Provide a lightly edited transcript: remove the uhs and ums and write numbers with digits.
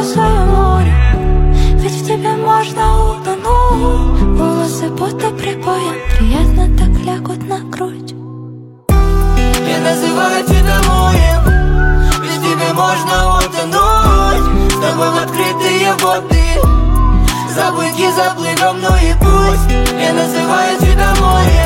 про свое море. Ведь в тебе можно утонуть. Волосы будто прибоем приятно так лягут на грудь. Я называю тебя моим, ведь в тебе можно утонуть. С тобой в открытые воды, забыть и заплывем, ну и пусть. Я называю тебя море,